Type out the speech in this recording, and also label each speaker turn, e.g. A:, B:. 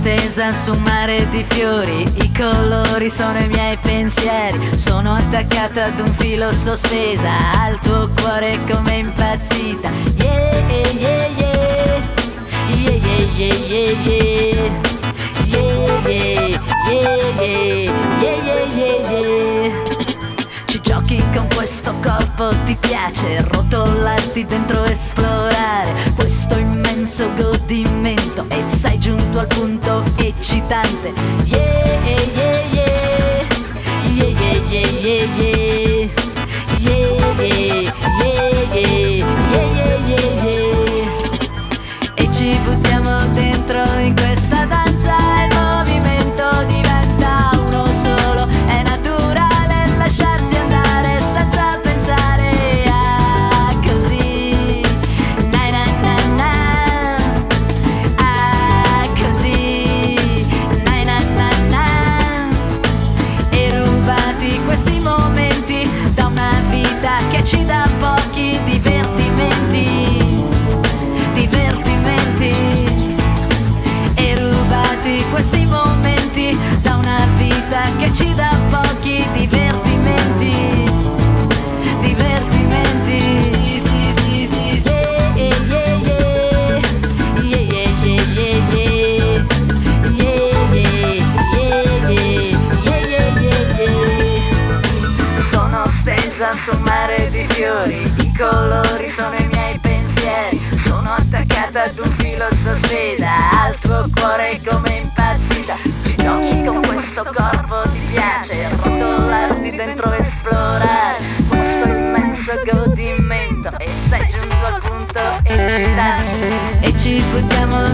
A: stesa su un mare di fiori, i colori sono i miei pensieri. Sono attaccata ad un filo sospesa, al tuo cuore come impazzita. Yeah, yeah, yeah. Yeah, yeah, yeah, yeah, yeah. Yeah, yeah, yeah, yeah. Yeah, yeah, yeah, yeah. Ci giochi con questo corpo, ti piace rotolarti dentro, esplorare questo immenso godimento, e sei giunto al punto eccitante. Yeah, yeah, yeah, yeah. Yeah, yeah, yeah, yeah, yeah. Yeah, yeah, yeah, yeah. Yeah, yeah, yeah, yeah. E ci buttiamo dentro in questa danza, il movimento diventa uno solo, è naturale lasciarsi andare senza pensare a così. Na na na na, a così. Na na na na. E rubati questi momenti da una vita che ci dà pochi divertimenti. E rubati questi momenti da una vita che ci dà pochi divertimenti. Sono stesa su un mare di fiori, i colori sono i miei pensieri. Sono attaccata ad un filo sospesa, al tuo cuore come impazzita. Ci giochi con questo corpo, ti piace rotolarti dentro, esplorare questo immenso godimento, e sei giunto al punto eccitante. E ci buttiamo